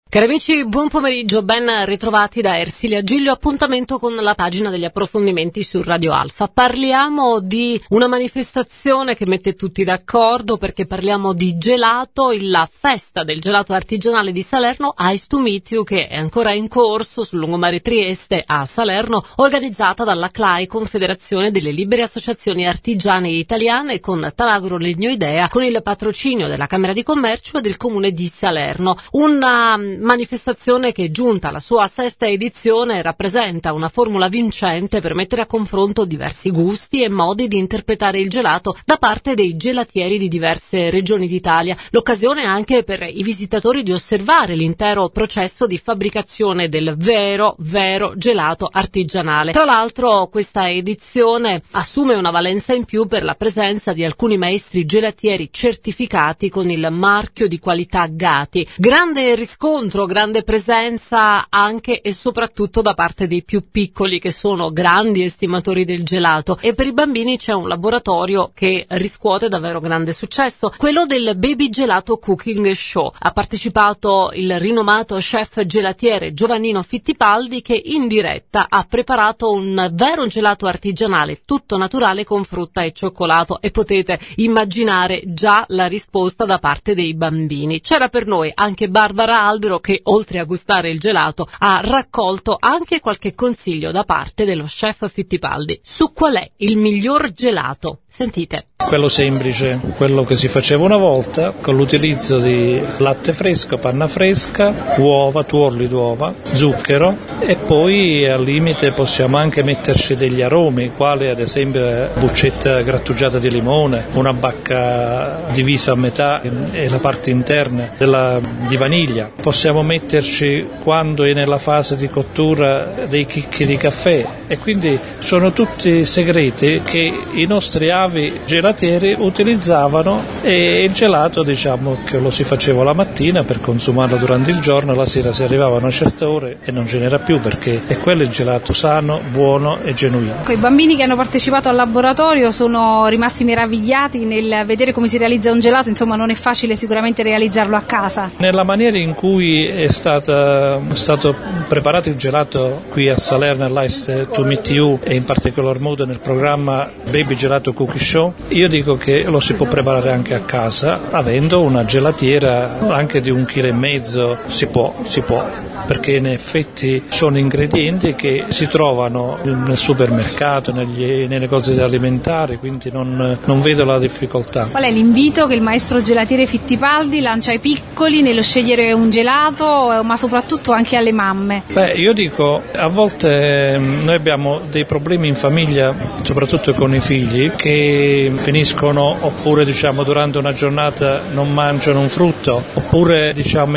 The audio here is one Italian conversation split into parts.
Cari amici, buon pomeriggio, ben ritrovati da Ersilia Giglio, appuntamento con la pagina degli approfondimenti su Radio Alfa. Parliamo di una manifestazione che mette tutti d'accordo perché parliamo di gelato, la festa del gelato artigianale di Salerno, Ice to Meet You, che è ancora in corso sul lungomare Trieste a Salerno, organizzata dalla CLAI, Confederazione delle Libere Associazioni Artigiane Italiane, con Talagro Legno Idea, con il patrocinio della Camera di Commercio e del Comune di Salerno. Una manifestazione che, giunta alla sua sesta edizione, rappresenta una formula vincente per mettere a confronto diversi gusti e modi di interpretare il gelato da parte dei gelatieri di diverse regioni d'Italia. L'occasione anche per i visitatori di osservare l'intero processo di fabbricazione del vero gelato artigianale. Tra l'altro, questa edizione assume una valenza in più per la presenza di alcuni maestri gelatieri certificati con il marchio di qualità Gati. Grande riscontro, grande presenza anche e soprattutto da parte dei più piccoli, che sono grandi estimatori del gelato, e per i bambini c'è un laboratorio che riscuote davvero grande successo, quello del Baby Gelato Cooking Show. Ha partecipato il rinomato chef gelatiere Giovannino Fittipaldi, che in diretta ha preparato un vero gelato artigianale tutto naturale con frutta e cioccolato, e potete immaginare già la risposta da parte dei bambini. C'era per noi anche Barbara Albero, che oltre a gustare il gelato ha raccolto anche qualche consiglio da parte dello chef Fittipaldi su qual è il miglior gelato. Sentite. Quello semplice, quello che si faceva una volta, con l'utilizzo di latte fresco, panna fresca, uova, tuorli d'uova, zucchero, e poi al limite possiamo anche metterci degli aromi, quali ad esempio buccetta grattugiata di limone, una bacca divisa a metà e la parte interna di vaniglia. Possiamo metterci, quando è nella fase di cottura, dei chicchi di caffè, e quindi sono tutti segreti che i nostri avi gelatieri utilizzavano, e il gelato, diciamo, che lo si faceva la mattina per consumarlo durante il giorno, la sera si arrivava a una certa ora e non ce n'era più, perché è quello il gelato sano, buono e genuino. I bambini che hanno partecipato al laboratorio sono rimasti meravigliati nel vedere come si realizza un gelato. Insomma, non è facile sicuramente realizzarlo a casa. Nella maniera in cui è stato preparato il gelato qui a Salerno all'Ice to Meet You, e in particolar modo nel programma Baby Gelato Cookie Show, io dico che lo si può preparare anche a casa, avendo una gelatiera anche di 1,5 kg. Si può, perché in effetti sono ingredienti che si trovano nel supermercato, nei negozi alimentari, quindi non vedo la difficoltà. Qual è l'invito che il maestro gelatiere Fittipaldi lancia ai piccoli nello scegliere un gelato, ma soprattutto anche alle mamme? Io dico, a volte noi abbiamo dei problemi in famiglia, soprattutto con i figli, che finiscono, oppure durante una giornata non mangiano un frutto, oppure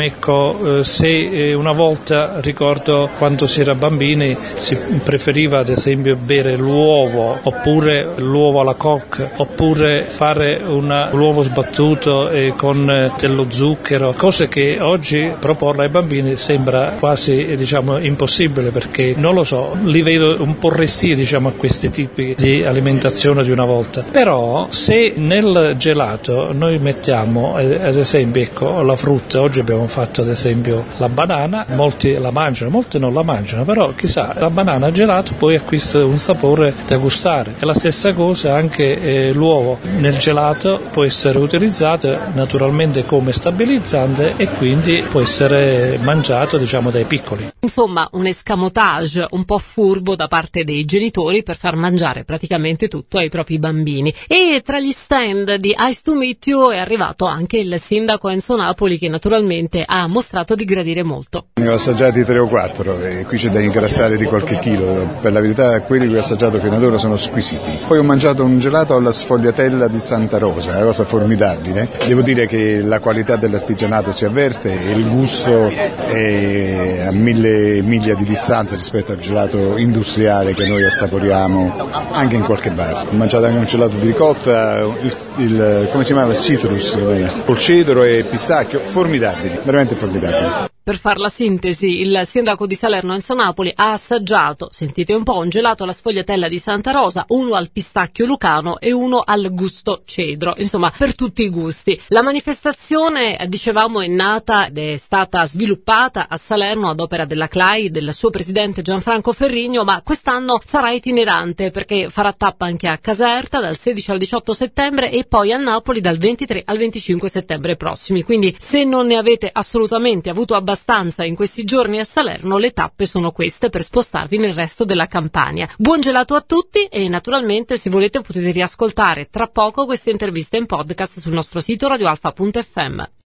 se una volta, ricordo quando si era bambini, si preferiva ad esempio bere l'uovo, oppure l'uovo alla coque, oppure fare l'uovo sbattuto con dello zucchero, cose che oggi proporre ai bambini sembra quasi impossibile, perché non lo so, li vedo un po' restii a questi tipi di alimentazione di una volta. Però se nel gelato noi mettiamo ad esempio la frutta, oggi abbiamo fatto ad esempio la banana, molti la mangiano, molti non la mangiano, però chissà, la banana gelato poi acquista un sapore da gustare. E la stessa cosa anche l'uovo nel gelato può essere utilizzato naturalmente come stabilizzante, e quindi può essere mangiato dai piccoli. Insomma, un escamotage un po' furbo da parte dei genitori per far mangiare praticamente tutto ai propri bambini. E tra gli stand di Ice to Meet You è arrivato anche il sindaco Enzo Napoli, che naturalmente ha mostrato di gradire molto. Ne ho assaggiati 3 o 4 e qui c'è da ingrassare di qualche chilo. Per la verità, quelli che ho assaggiato fino ad ora sono squisiti. Poi ho mangiato un gelato alla sfogliatella di Santa Rosa, una cosa formidabile. Devo dire che la qualità dell'artigianato si avverte e il gusto è a 1000 miglia di distanza rispetto al gelato industriale che noi assaporiamo anche in qualche bar. Ho mangiato anche un gelato di ricotta, come si chiamava? Citrus, col cedro e pistacchio, formidabili, veramente formidabili. Per far la sintesi, il sindaco di Salerno Enzo Napoli ha assaggiato, sentite un po', un gelato alla sfogliatella di Santa Rosa, uno al pistacchio lucano e uno al gusto cedro, insomma per tutti i gusti. La manifestazione, dicevamo, è nata ed è stata sviluppata a Salerno ad opera della CLAI, del suo presidente Gianfranco Ferrigno, ma quest'anno sarà itinerante perché farà tappa anche a Caserta dal 16 al 18 settembre e poi a Napoli dal 23 al 25 settembre prossimi. Quindi se non ne avete assolutamente avuto abbastanza in questi giorni a Salerno, le tappe sono queste per spostarvi nel resto della Campania. Buon gelato a tutti e naturalmente, se volete, potete riascoltare tra poco queste interviste in podcast sul nostro sito radioalfa.fm.